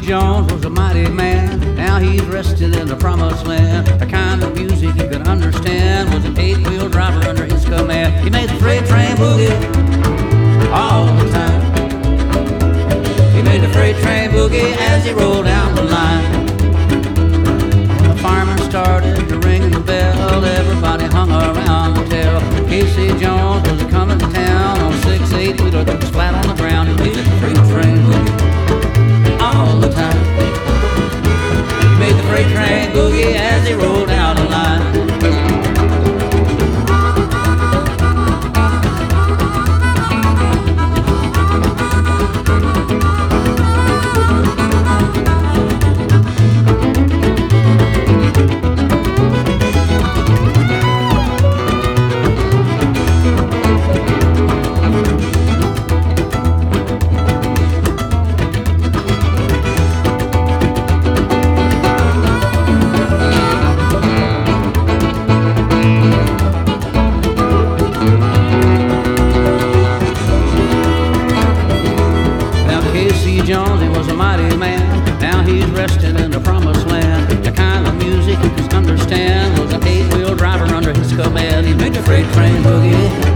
Jones was a mighty man. Now he's rested in the promised land. The kind of music he could understand was an eight-wheel driver under his command. He made the freight train boogie all the time. He made the freight train boogie as he rolled down the line. The fireman started to ring the bell. Everybody hung around to tell. Casey Jones was coming to town on 6-8-wheeler that was flat on the ground. He made the freight train boogie all the time. He made the freight train boogie as he rolled down the line. Casey Jones, he was a mighty man. Now he's resting in the promised land. The kind of music he could understand was an eight-wheel driver under his command. He made the freight train boogie